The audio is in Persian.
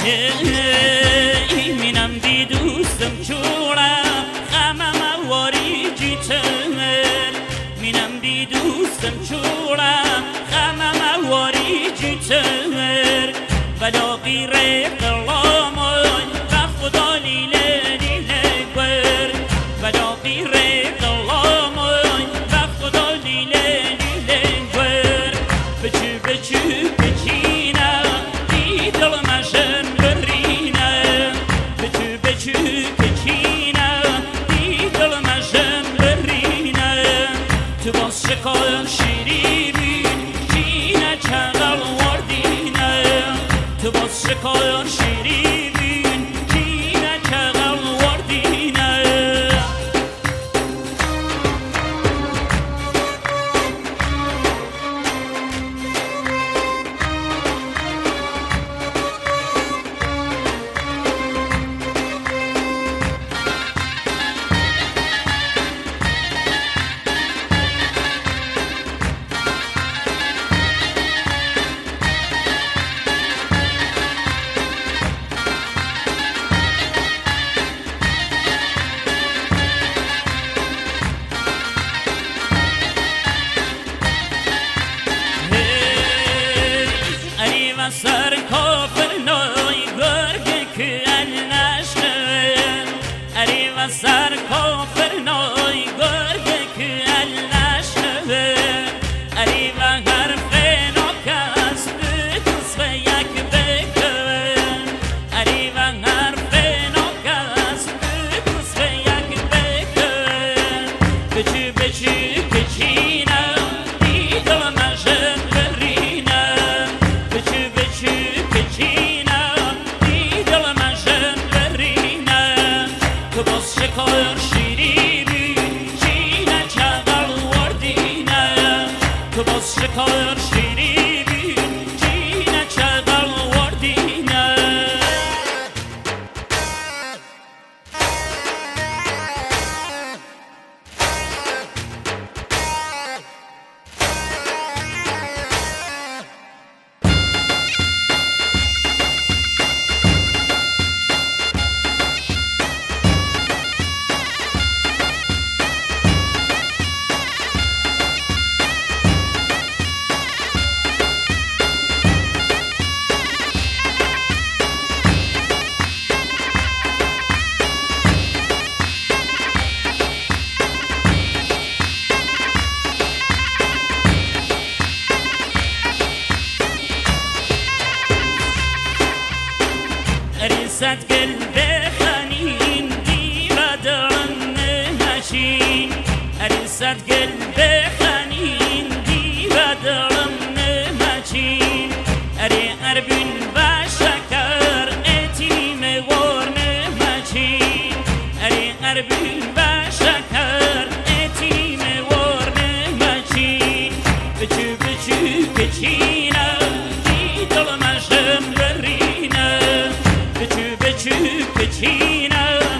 مینم دی دوستم چورم غمم واری جیتر مینم دی دوستم چورم غمم واری جیتر بلا غیره قلامون و خدا لیله لیله گر بلا غیره قلامون و خدا لیله لیله گر بچو بچو بچینه دی دل مشن برینه بچو بچو بچینه دی دل مشن برینه تو باز شکایان شیرینی چینه چقل وردینه تو باز شکایان شیرینی چینه چقل وردینه سر کافر نای گرگ که النشن اری و سر کافر نای گرگ که النشن اری و حرف ناکس بکس و یک بکن اری و حرف ناکس بکس و یک بکن بچو بچو کچینه دی دل مشن برینه شکایان شیرینی چینه چقل وردینه تو باز شکایان شیرینی چینه چقل وردینه صد گل بخنین دی و دارن نمشین اری صد گل بخنین دی و دارن نمشین اری اربین و شکر اتیم وار نمشین اری اربین و شکر اتیم وار نمشین بچو بچو کچینه دی دل مشم برینه بچو بچو کچینه